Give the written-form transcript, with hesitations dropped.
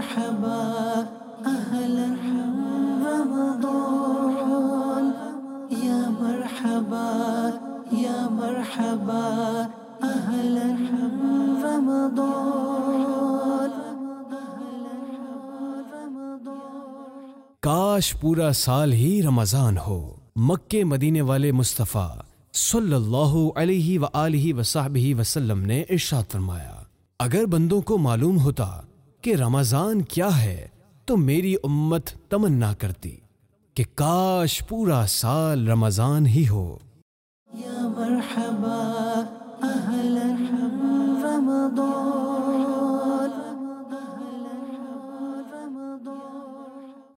मरहबा अहलन रमज़ान, या मरहबा अहलन रमज़ान। काश पूरा साल ही रमजान हो। मक्के मदीने वाले मुस्तफ़ा सल्लल्लाहु अलैहि व आलिहि वसहबिहि वसल्लम ने इरशाद फरमाया, अगर बंदों को मालूम होता कि रमजान क्या है तो मेरी उम्मत तमन्ना करती कि काश पूरा साल रमजान ही हो। या मरहबा अहलन रमज़ान।